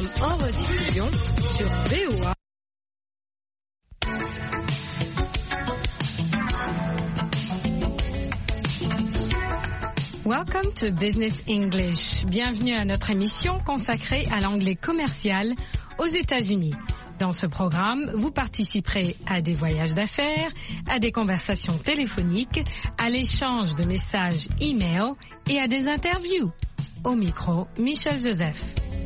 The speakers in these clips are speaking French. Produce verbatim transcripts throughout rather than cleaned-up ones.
programme en rediffusion sur V O A. Welcome to Business English. Bienvenue à notre émission consacrée à l'anglais commercial aux États-Unis. Dans ce programme, vous participerez à des voyages d'affaires, à des conversations téléphoniques, à l'échange de messages e-mail et à des interviews. Au micro, Michel Joseph.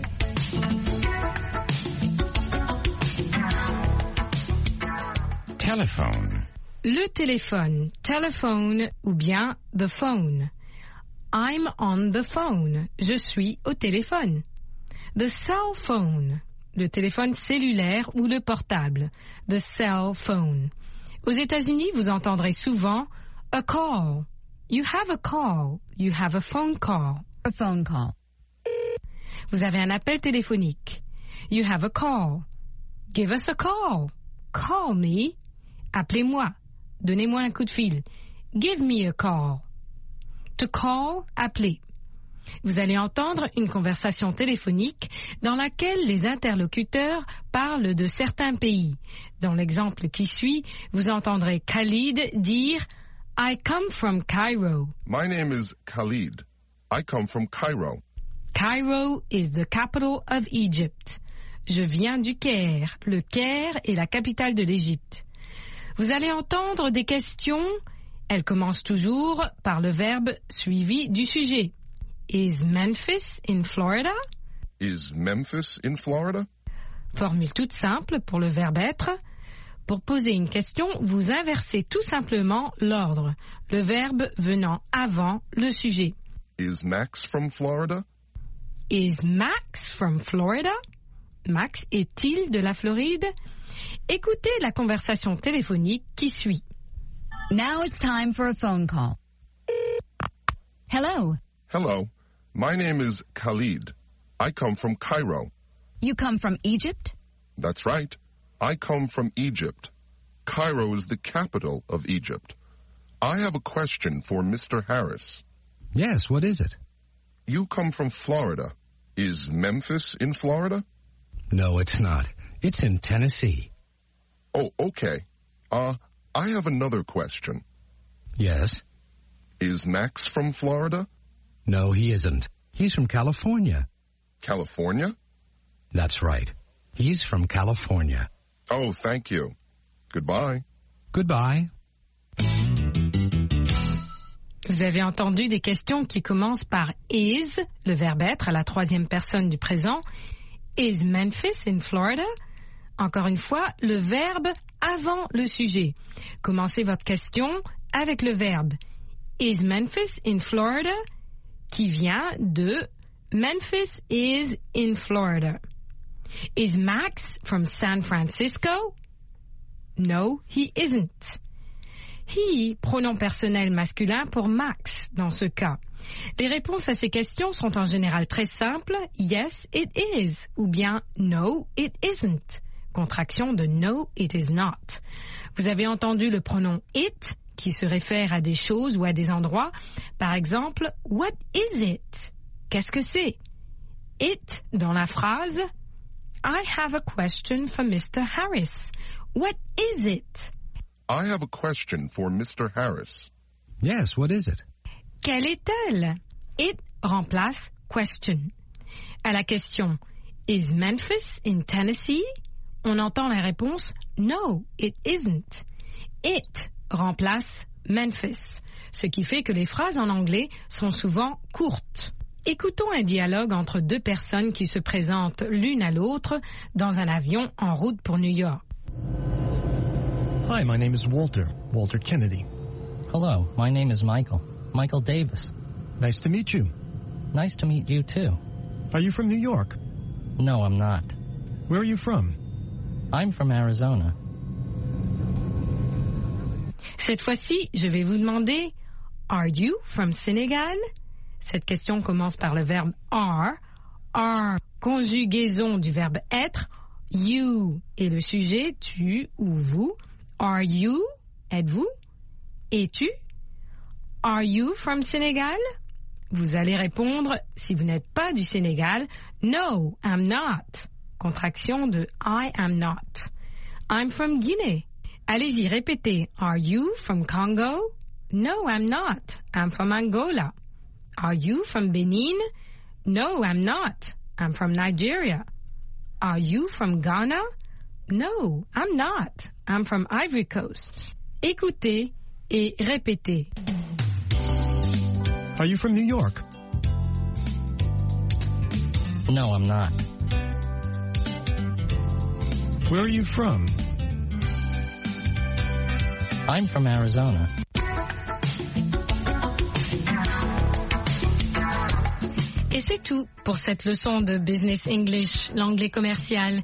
Telephone. Le téléphone, telephone ou bien the phone. I'm on the phone. Je suis au téléphone. The cell phone. Le téléphone cellulaire ou le portable. The cell phone. Aux États-Unis, vous entendrez souvent a call. You have a call. You have a phone call. A phone call. Vous avez un appel téléphonique. You have a call. Give us a call. Call me. Appelez-moi. Donnez-moi un coup de fil. Give me a call. To call, appeler. Vous allez entendre une conversation téléphonique dans laquelle les interlocuteurs parlent de certains pays. Dans l'exemple qui suit, vous entendrez Khalid dire « I come from Cairo ». My name is Khalid. I come from Cairo. Cairo is the capital of Egypt. Je viens du Caire. Le Caire est la capitale de l'Égypte. Vous allez entendre des questions. Elles commencent toujours par le verbe suivi du sujet. Is Memphis in Florida? Is Memphis in Florida? Formule toute simple pour le verbe être. Pour poser une question, vous inversez tout simplement l'ordre, le verbe venant avant le sujet. Is Max from Florida? Is Max from Florida? Max est-il de la Floride? Écoutez la conversation téléphonique qui suit. Now it's time for a phone call. Hello. Hello. My name is Khalid. I come from Cairo. You come from Egypt? That's right. I come from Egypt. Cairo is the capital of Egypt. I have a question for Mister Harris. Yes, what is it? You come from Florida. Is Memphis in Florida? No, it's not. It's in Tennessee. Oh, okay. Uh, I have another question. Yes? Is Max from Florida? No, he isn't. He's from California. California? That's right. He's from California. Oh, thank you. Goodbye. Goodbye. Vous avez entendu des questions qui commencent par is, le verbe être à la troisième personne du présent. Is Memphis in Florida? Encore une fois, le verbe avant le sujet. Commencez votre question avec le verbe Is Memphis in Florida? Qui vient de Memphis is in Florida. Is Max from San Francisco? No, he isn't. He, pronom personnel masculin pour Max dans ce cas. Les réponses à ces questions sont en général très simples. Yes, it is. Ou bien no, it isn't. Contraction de no, it is not. Vous avez entendu le pronom it qui se réfère à des choses ou à des endroits. Par exemple, what is it? Qu'est-ce que c'est? It dans la phrase I have a question for Mister Harris. What is it? I have a question for Mister Harris. Yes, what is it? Quelle est-elle? It remplace question. À la question Is Memphis in Tennessee? On entend la réponse No, it isn't. It remplace Memphis, ce qui fait que les phrases en anglais sont souvent courtes. Écoutons un dialogue entre deux personnes qui se présentent l'une à l'autre dans un avion en route pour New York. Hi, my name is Walter, Walter Kennedy. Hello, my name is Michael, Michael Davis. Nice to meet you. Nice to meet you too. Are you from New York? No, I'm not. Where are you from? I'm from Arizona. Cette fois-ci, je vais vous demander Are you from Senegal? Cette question commence par le verbe are. Are, conjugaison du verbe être. You est le sujet, tu ou vous. Are you? Êtes-vous? Es-tu? Are you from Senegal? Vous allez répondre, si vous n'êtes pas du Sénégal, No, I'm not. contraction de I am not. I'm from Guinée. Allez-y, répétez. Are you from Congo? No, I'm not. I'm from Angola. Are you from Benin? No, I'm not. I'm from Nigeria. Are you from Ghana? No, I'm not. I'm from Ivory Coast. Écoutez et répétez. Are you from New York? No, I'm not. Where are you from? I'm from Arizona. Et c'est tout pour cette leçon de Business English, l'anglais commercial.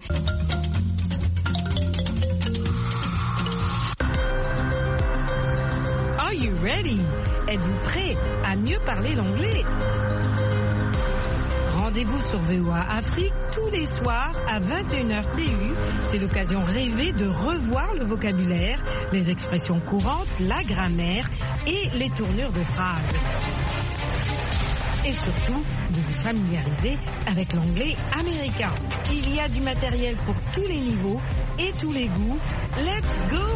Are you ready? Êtes-vous prêt à mieux parler l'anglais? Rendez-vous sur V O A Afrique tous les soirs à vingt et une heures T U. C'est l'occasion rêvée de revoir le vocabulaire, les expressions courantes, la grammaire et les tournures de phrases. Et surtout, de vous familiariser avec l'anglais américain. Il y a du matériel pour tous les niveaux et tous les goûts. Let's go!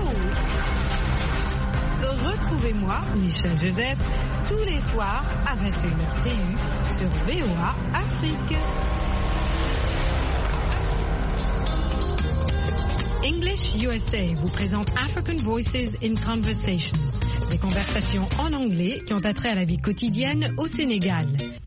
Retrouvez-moi, Michel Joseph, tous les soirs à vingt et une heures T U sur V O A Afrique. English U S A vous présente African Voices in Conversation, des conversations en anglais qui ont attrait à la vie quotidienne au Sénégal.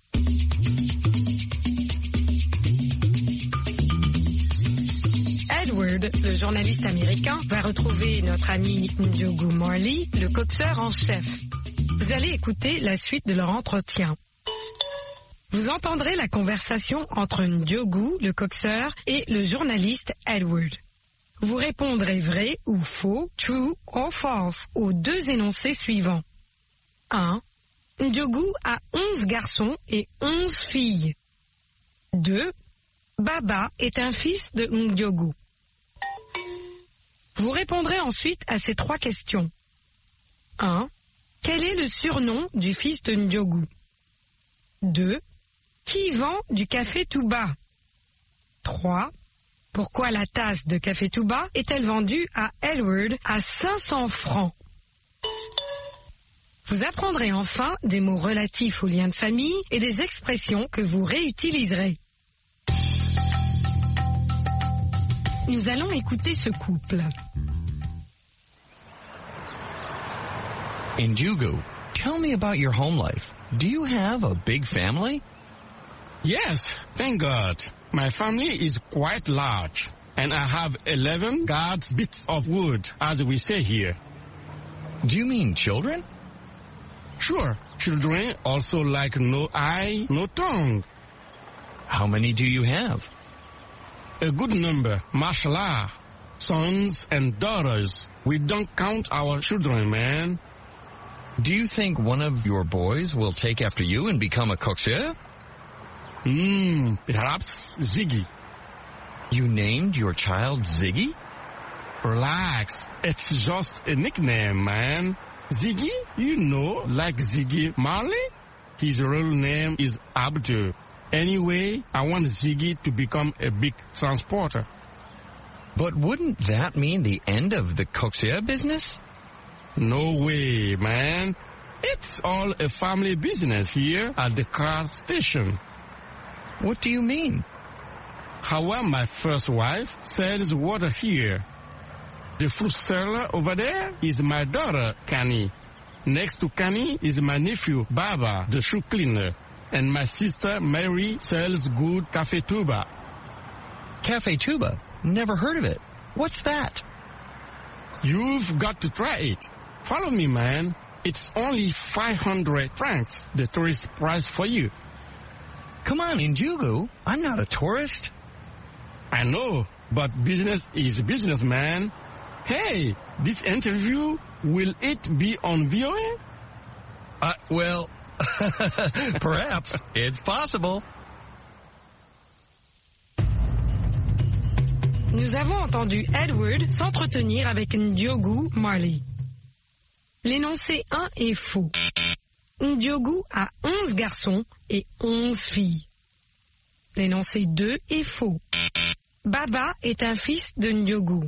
Edward, le journaliste américain, va retrouver notre ami Ndiogu Marley, le coxeur en chef. Vous allez écouter la suite de leur entretien. Vous entendrez la conversation entre Ndiogu, le coxeur, et le journaliste Edward. Vous répondrez vrai ou faux, true or false, aux deux énoncés suivants. un. Ndiogu a onze garçons et onze filles. deux. Baba est un fils de Ndiogu. Vous répondrez ensuite à ces trois questions. un. Quel est le surnom du fils de Ndiogu? deux. Qui vend du café Touba? trois. Pourquoi la tasse de café Touba est-elle vendue à Edward à cinq cents francs? Vous apprendrez enfin des mots relatifs aux liens de famille et des expressions que vous réutiliserez. Nous allons écouter ce couple. Ndiogu, tell me about your home life. Do you have a big family? Yes, thank God. My family is quite large, and I have eleven guards bits of wood, as we say here. Do you mean children? Sure, children also like no eye, no tongue. How many do you have? A good number, mashallah. Sons and daughters. We don't count our children, man. Do you think one of your boys will take after you and become a coxeur? Hmm, perhaps Ziggy. You named your child Ziggy? Relax, it's just a nickname, man. Ziggy, you know, like Ziggy Marley? His real name is Abdul. Anyway, I want Ziggy to become a big transporter. But wouldn't that mean the end of the coxeur business? No way, man. It's all a family business here at the car station. What do you mean? How my first wife sells water here. The fruit seller over there is my daughter, Kani. Next to Kani is my nephew, Baba, the shoe cleaner. And my sister, Mary, sells good Café Touba. Café Touba? Never heard of it. What's that? You've got to try it. Follow me, man. It's only five hundred francs, the tourist price for you. Come on, Ndiogu. I'm not a tourist. I know, but business is business, man. Hey, this interview, will it be on V O A? Uh, well, perhaps. It's possible. Nous avons entendu Edward s'entretenir avec Ndiogu Marley. L'énoncé un est faux. Ndiogu a onze garçons et onze filles. L'énoncé deux est faux. Baba est un fils de Ndiogu?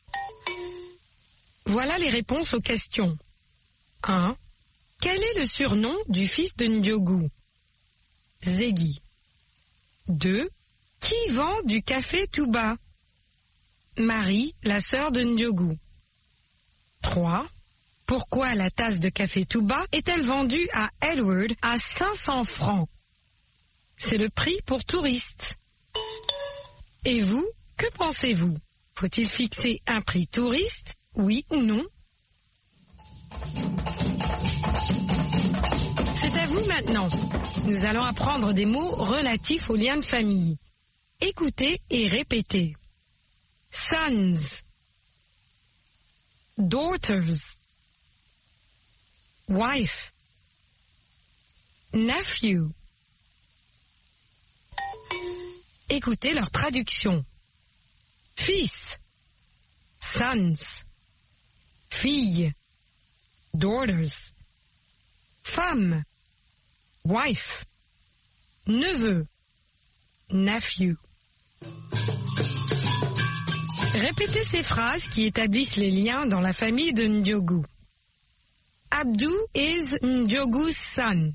Voilà les réponses aux questions. un. Quel est le surnom du fils de Ndiogu? Ziggy. deux. Qui vend du café tout bas? Marie, la sœur de Ndiogu. trois. Pourquoi la tasse de café tout bas est-elle vendue à Edward à cinq cents francs? C'est le prix pour touristes. Et vous, que pensez-vous? Faut-il fixer un prix touriste, oui ou non? C'est à vous maintenant. Nous allons apprendre des mots relatifs aux liens de famille. Écoutez et répétez. Sons, daughters, wife, nephew. Écoutez leur traduction. Fils, sons, fille, daughters, femme, wife, neveu, nephew. Répétez ces phrases qui établissent les liens dans la famille de Ndiogu. Abdou is Ndiogu's son.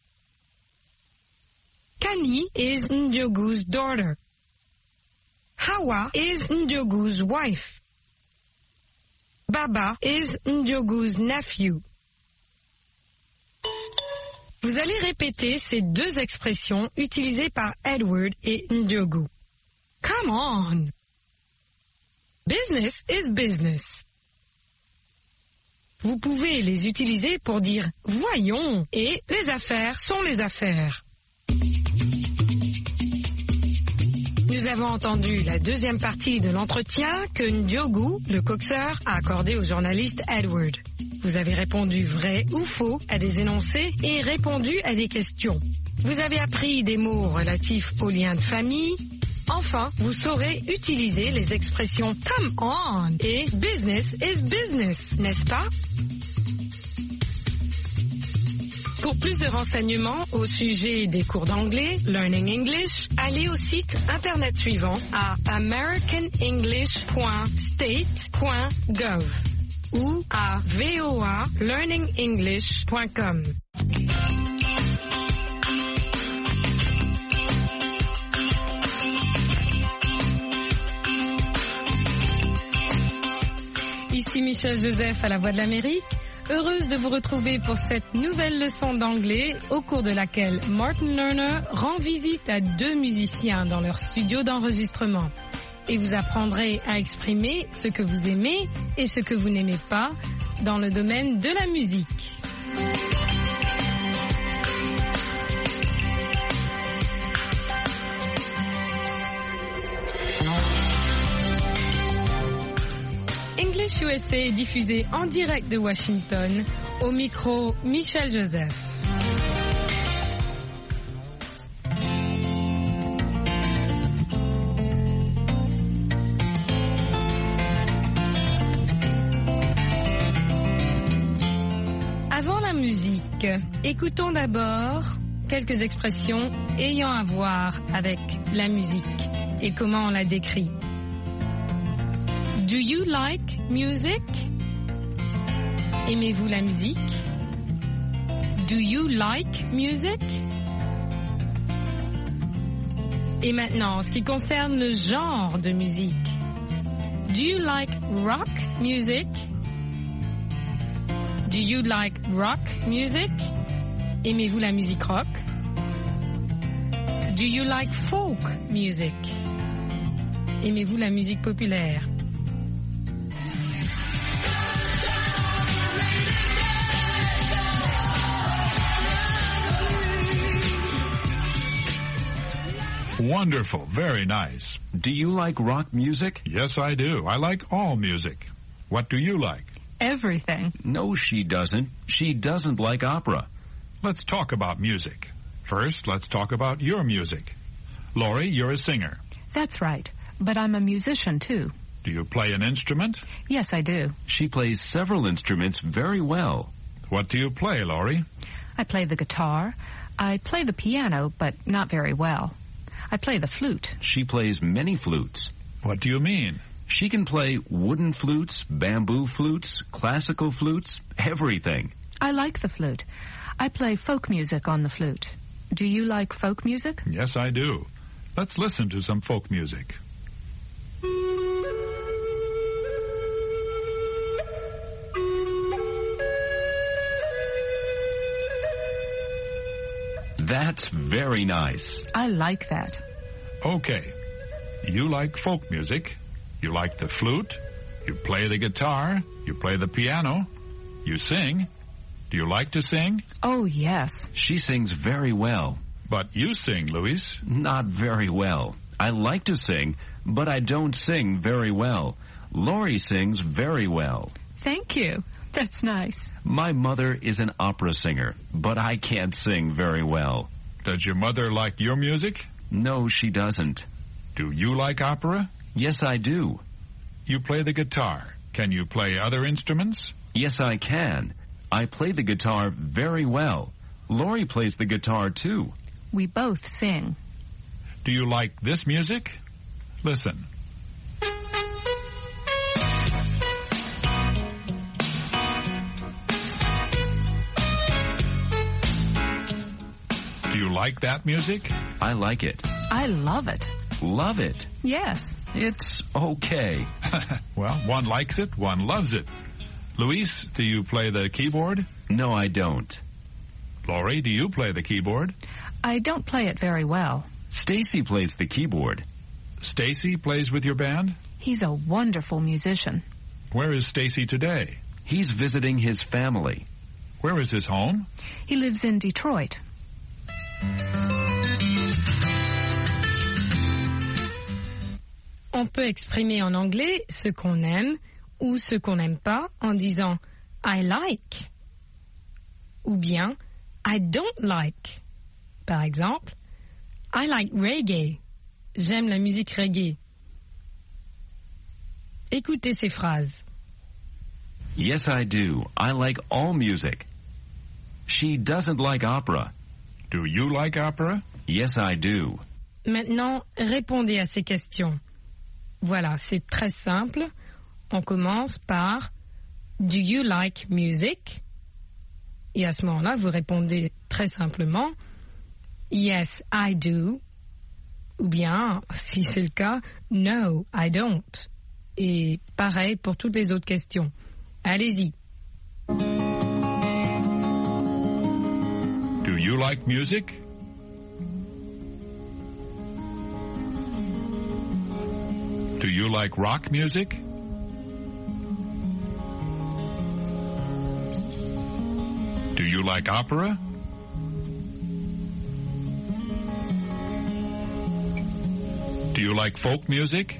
Kani is Ndiogu's daughter. Hawa is Ndiogu's wife. Baba is Ndiogu's nephew. Vous allez répéter ces deux expressions utilisées par Edward et Ndiogu. Come on! Business is business. Vous pouvez les utiliser pour dire « voyons » et « les affaires sont les affaires ». Nous avons entendu la deuxième partie de l'entretien que Ndiogu, le coxeur, a accordé au journaliste Edward. Vous avez répondu vrai ou faux à des énoncés et répondu à des questions. Vous avez appris des mots relatifs aux liens de famille. Enfin, vous saurez utiliser les expressions « come on » et « business is business », n'est-ce pas? Pour plus de renseignements au sujet des cours d'anglais, Learning English, allez au site internet suivant à american english point state point gov ou à v o a learning english point com. Ici Michel Joseph à la Voix de l'Amérique. Heureuse de vous retrouver pour cette nouvelle leçon d'anglais au cours de laquelle Martin Lerner rend visite à deux musiciens dans leur studio d'enregistrement. Et vous apprendrez à exprimer ce que vous aimez et ce que vous n'aimez pas dans le domaine de la musique. English U S A est diffusé en direct de Washington, au micro Michel Joseph. Avant la musique, écoutons d'abord quelques expressions ayant à voir avec la musique et comment on la décrit. Do you like music? Aimez-vous la musique? Do you like music? Et maintenant, en ce qui concerne le genre de musique. Do you like rock music? Do you like rock music? Aimez-vous la musique rock? Do you like folk music? Aimez-vous la musique populaire? Wonderful. Very nice. Do you like rock music? Yes, I do. I like all music. What do you like? Everything. No, she doesn't. She doesn't like opera. Let's talk about music. First, let's talk about your music. Laurie, you're a singer. That's right. But I'm a musician, too. Do you play an instrument? Yes, I do. She plays several instruments very well. What do you play, Laurie? I play the guitar. I play the piano, but not very well. I play the flute. She plays many flutes. What do you mean? She can play wooden flutes, bamboo flutes, classical flutes, everything. I like the flute. I play folk music on the flute. Do you like folk music? Yes, I do. Let's listen to some folk music. That's very nice. I like that. Okay. You like folk music. You like the flute. You play the guitar. You play the piano. You sing. Do you like to sing? Oh, yes. She sings very well. But you sing, Luis. Not very well. I like to sing, but I don't sing very well. Laurie sings very well. Thank you. That's nice. My mother is an opera singer, but I can't sing very well. Does your mother like your music? No, she doesn't. Do you like opera? Yes, I do. You play the guitar. Can you play other instruments? Yes, I can. I play the guitar very well. Laurie plays the guitar, too. We both sing. Do you like this music? Listen. Do you like that music? I like it. I love it. Love it? Yes. It's okay. Well, one likes it, one loves it. Luis, do you play the keyboard? No, I don't. Laurie, do you play the keyboard? I don't play it very well. Stacy plays the keyboard. Stacy plays with your band? He's a wonderful musician. Where is Stacy today? He's visiting his family. Where is his home? He lives in Detroit. On peut exprimer en anglais ce qu'on aime ou ce qu'on n'aime pas en disant I like ou bien I don't like. Par exemple, I like reggae. J'aime la musique reggae. Écoutez ces phrases. Yes, I do. I like all music. She doesn't like opera. Do you like opera? Yes, I do. Maintenant, répondez à ces questions. Voilà, c'est très simple. On commence par Do you like music? Et à ce moment-là, vous répondez très simplement Yes, I do. Ou bien, si c'est le cas, No, I don't. Et pareil pour toutes les autres questions. Allez-y. Do you like music? Do you like rock music? Do you like opera? Do you like folk music?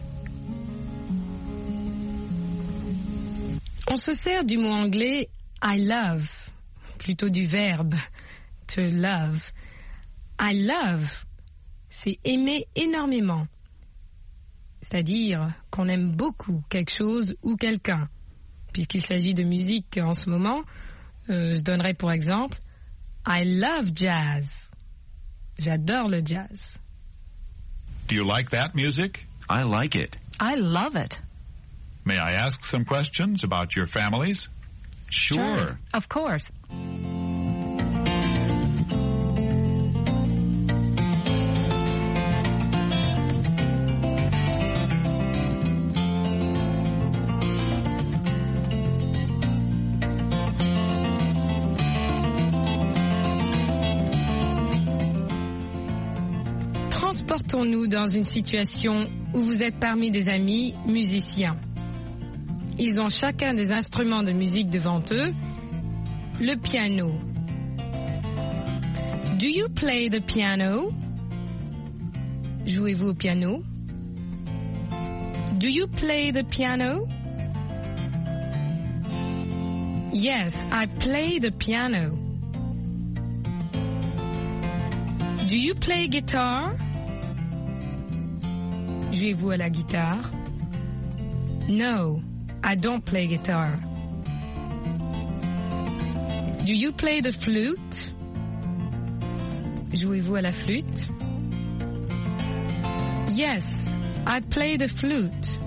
On se sert du mot anglais I love, plutôt du verbe to love. I love, c'est aimer énormément. C'est-à-dire qu'on aime beaucoup quelque chose ou quelqu'un. Puisqu'il s'agit de musique en ce moment, euh, je donnerai pour exemple I love jazz. J'adore le jazz. Do you like that music? I like it. I love it. May I ask some questions about your families? Sure. Sure. Of course. Transportons-nous dans une situation où vous êtes parmi des amis musiciens. Ils ont chacun des instruments de musique devant eux. Le piano. Do you play the piano? Jouez-vous au piano? Do you play the piano? Yes, I play the piano. Do you play guitar? Jouez-vous à la guitare? No, I don't play guitar. Do you play the flute? Jouez-vous à la flûte? Yes, I play the flute.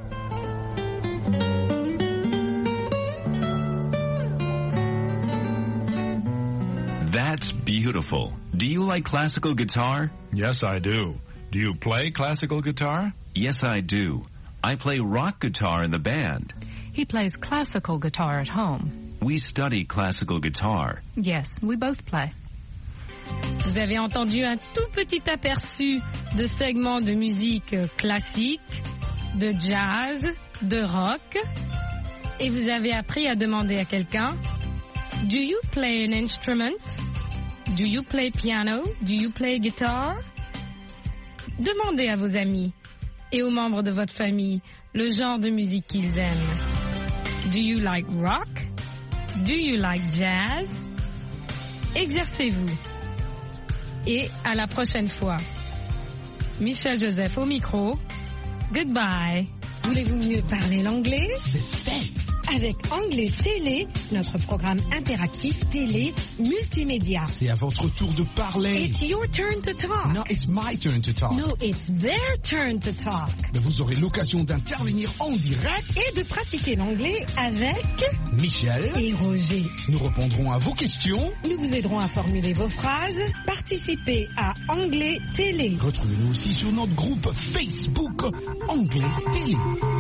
That's beautiful. Do you like classical guitar? Yes, I do. Do you play classical guitar? Yes, I do. I play rock guitar in the band. He plays classical guitar at home. We study classical guitar. Yes, we both play. Vous avez entendu un tout petit aperçu de segments de musique classique, de jazz, de rock, et vous avez appris à demander à quelqu'un, do you play an instrument? Do you play piano? Do you play guitar? Demandez à vos amis et aux membres de votre famille le genre de musique qu'ils aiment. Do you like rock? Do you like jazz? Exercez-vous. Et à la prochaine fois. Michel Joseph au micro. Goodbye. Voulez-vous mieux parler l'anglais? C'est fait. Avec Anglais Télé, notre programme interactif télé multimédia. C'est à votre tour de parler. It's your turn to talk. No, it's my turn to talk. No, it's their turn to talk. Mais vous aurez l'occasion d'intervenir en direct et de pratiquer l'anglais avec Michel et Roger. Nous répondrons à vos questions. Nous vous aiderons à formuler vos phrases. Participez à Anglais Télé. Retrouvez-nous aussi sur notre groupe Facebook Anglais Télé.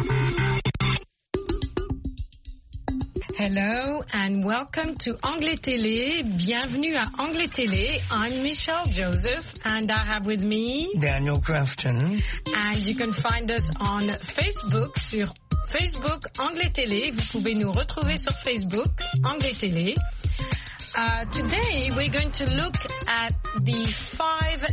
Hello and welcome to Anglais Télé. Bienvenue à Anglais Télé. I'm Michelle Joseph and I have with me Daniel Crafton. And you can find us on Facebook sur Facebook Anglais Télé. Vous pouvez nous retrouver sur Facebook Anglais Télé. Uh, today we're going to look at the five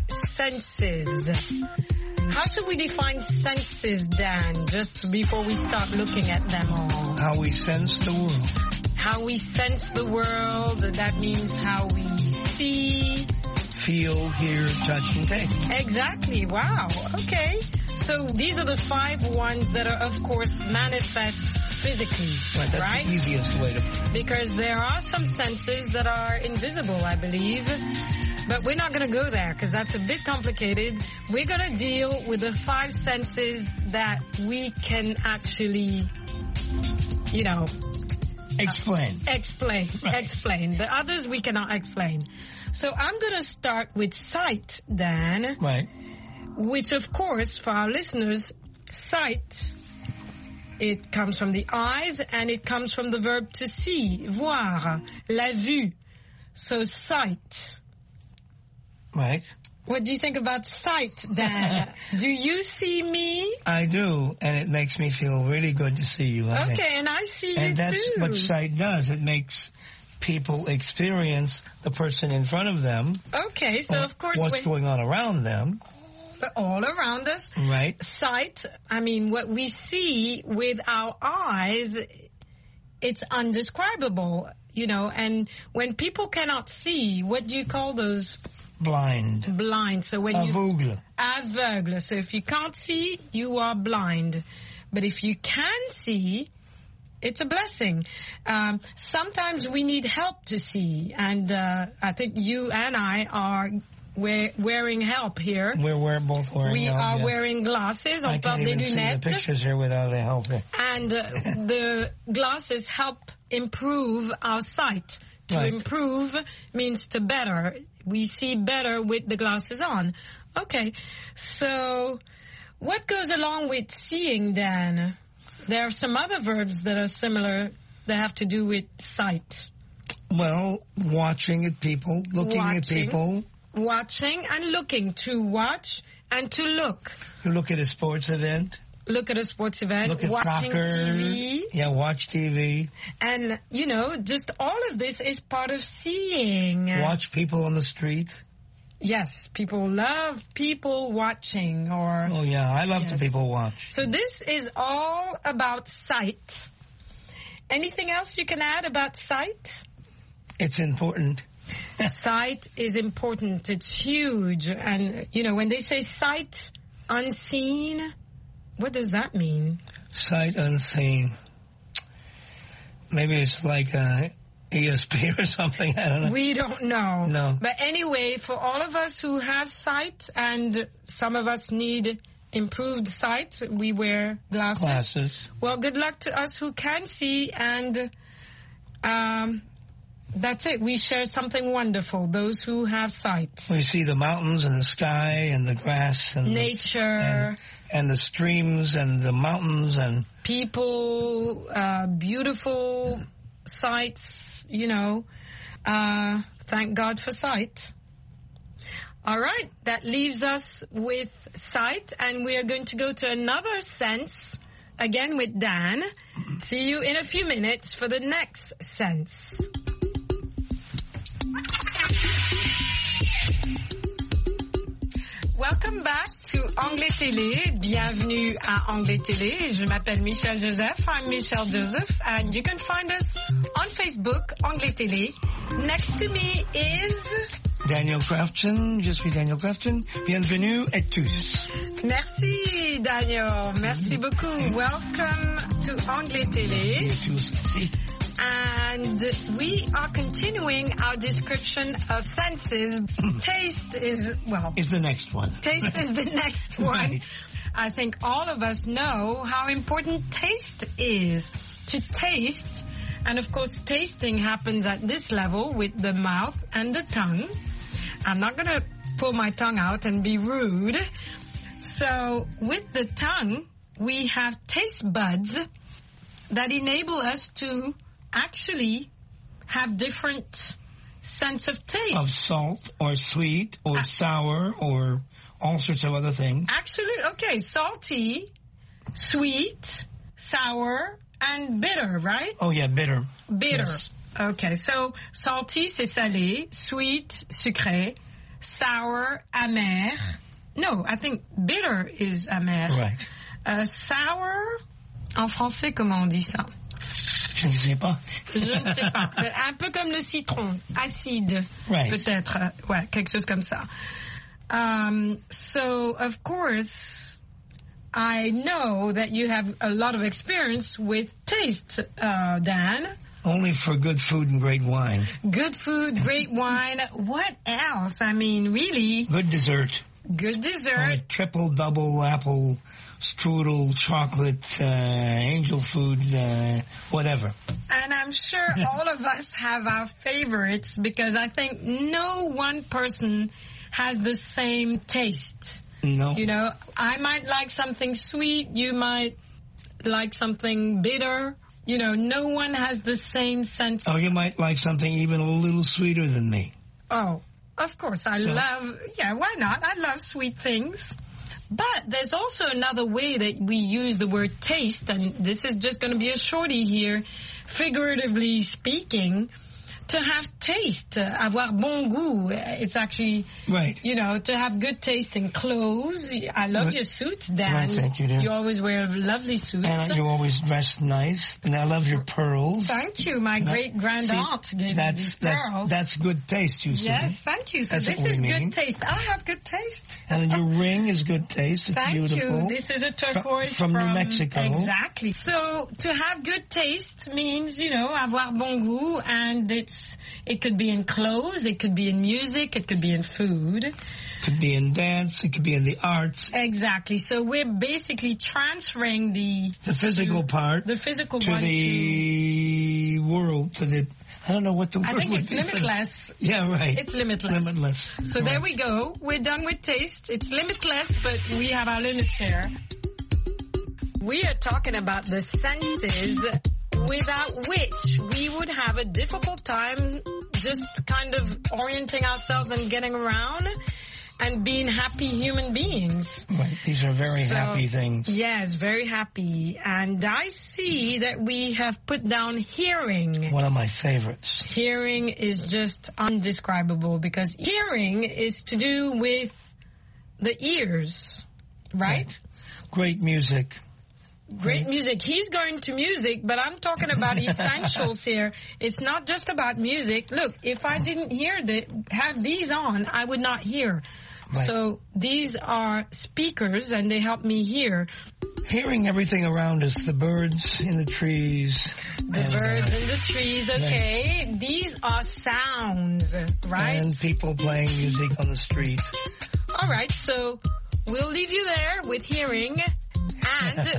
senses. How should we define senses, Dan, just before we start looking at them all? How we sense the world. How we sense the world, that means how we see. Feel, hear, touch, and taste. Exactly, wow, okay. So these are the five ones that are, of course, manifest physically, right? That's right? the easiest way to... Because there are some senses that are invisible, I believe. But we're not going to go there because that's a bit complicated. We're going to deal with the five senses that we can actually, you know... Explain. Uh, explain. Right. Explain. The others we cannot explain. So I'm going to start with sight, Dan. Right. Which, of course, for our listeners, sight, it comes from the eyes and it comes from the verb to see, voir, la vue. So sight. Right. What do you think about sight, Dan? Do you see me? I do, and it makes me feel really good to see you. I Okay, think. and I see and you that's too. what sight does. It makes people experience the person in front of them. Okay, so of course... What's when, going on around them. All around us. Right. Sight, I mean, what we see with our eyes, it's undescribable, you know, and when people cannot see, what do you call those... Blind. Blind. So when Aveugle. you... Aveugle. So if you can't see, you are blind. But if you can see, it's a blessing. Um, sometimes we need help to see. And uh, I think you and I are wear, wearing help here. We're, we're both wearing we help, are yes. wearing glasses. I On can't porte des even lunettes. see the pictures here without the help. And uh, the glasses help improve our sight. To right. improve means to better. We see better with the glasses on. Okay, so what goes along with seeing, Dan? There are some other verbs that are similar that have to do with sight. Well, watching at people, looking watching, at people. Watching and looking. To watch and to look. You look at a sports event. Look at a sports event, Look at watching soccer. T V. Yeah, watch T V. And, you know, just all of this is part of seeing. Watch people on the street. Yes, people love people watching or... Oh, yeah, I love yes. the people watch. So this is all about sight. Anything else you can add about sight? It's important. Sight is important. It's huge. And, you know, when they say sight unseen... What does that mean? Sight unseen. Maybe it's like uh, E S P or something. I don't know. We don't know. No. But anyway, for all of us who have sight, and some of us need improved sight. We wear glasses. Glasses. Well, good luck to us who can see, and um, that's it. We share something wonderful, those who have sight. We see the mountains and the sky and the grass and nature. The, and, and the streams and the mountains and people, uh, beautiful sights, you know. Uh, thank God for sight. All right, that leaves us with sight, and we are going to go to another sense, again with Dan. See you in a few minutes for the next sense. Welcome back to Anglais Télé. Bienvenue à Anglais Télé. Je m'appelle Michelle Joseph. I'm Michelle Joseph, and you can find us on Facebook, Anglais Télé. Next to me is Daniel Crafton. Je suis Daniel Crafton. Bienvenue à tous. Merci, Daniel. Merci beaucoup. Welcome to Anglais Télé. Merci à tous. Merci. And we are continuing our description of senses. Taste is, well... is the next one. Taste is the next one. Right. I think all of us know how important taste is. To taste, and of course tasting happens at this level with the mouth and the tongue. I'm not going to pull my tongue out and be rude. So with the tongue, we have taste buds that enable us to actually have different sense of taste. Of salt or sweet or uh, sour or all sorts of other things. Actually, okay, salty, sweet, sour, and bitter, right? Oh yeah, bitter. Bitter. Yes. Okay, so salty, c'est salé, sweet, sucré, sour, amer. No, I think bitter is amer. Right. Uh, sour, en français, comment on dit ça? Je ne sais pas. Je ne sais pas. Un peu comme le citron, acide, right. peut-être. Ouais, quelque chose comme ça. Um, so, of course, I know that you have a lot of experience with taste, uh, Dan. Only for good food and great wine. Good food, great wine. What else? I mean, really. Good dessert. Good dessert. Uh, triple, double, apple, strudel, chocolate, uh, angel food, uh, whatever. And I'm sure all of us have our favorites because I think no one person has the same taste. No. You know, I might like something sweet. You might like something bitter. You know, no one has the same sense. Oh, you might like something even a little sweeter than me. Oh, of course. I so. love, yeah, why not? I love sweet things. But there's also another way that we use the word taste, and this is just going to be a shorty here, figuratively speaking, to have taste, uh, avoir bon goût. It's actually, right. you know, to have good taste in clothes. I love right. your suits, Dan. Right, thank you, dear. You always wear lovely suits. And you always dress nice, and I love your pearls. Thank you. My great-grand-aunt gave that's, me these that's, pearls. That's good taste, you see. Yes, thank you. So that's this what is we good mean. taste. I have good taste. And your ring is good taste. It's thank beautiful. you. This is a turquoise from, from New Mexico. Exactly. So to have good taste means, you know, avoir bon goût, and it's it could be in clothes, it could be in music, it could be in food. It could be in dance, it could be in the arts. Exactly. So we're basically transferring the... The physical part. The physical to one the to... world, to the... I don't know what the word I think would it's be limitless. Yeah, right. It's limitless. Limitless. So right. there we go. We're done with taste. It's limitless, but we have our limits here. We are talking about the senses without which we would have a difficult time just kind of orienting ourselves and getting around and being happy human beings. Right. These are very so, happy things. Yes, very happy. And I see that we have put down hearing. One of my favorites. Hearing is just undescribable because hearing is to do with the ears, right? right. Great music. Great music. He's going to music, but I'm talking about essentials here. It's not just about music. Look, if I didn't hear the, have these on, I would not hear. Right. So these are speakers, and they help me hear. Hearing everything around us, the birds in the trees. The and, birds uh, in the trees, okay. Right. These are sounds, right? And people playing music on the street. All right, so we'll leave you there with hearing and